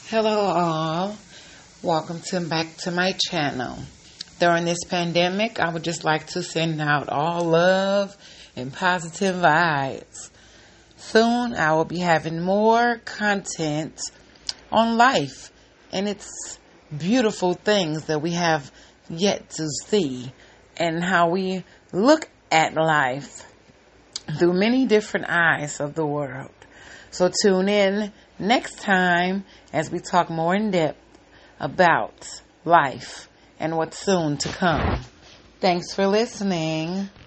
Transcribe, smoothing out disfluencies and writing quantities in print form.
Hello all. Welcome back to my channel. During this pandemic, I would just like to send out all love and positive vibes. Soon I will be having more content on life and its beautiful things that we have yet to see and how we look at life through many different eyes of the world. So tune in next time as we talk more in depth about life and what's soon to come. Thanks for listening.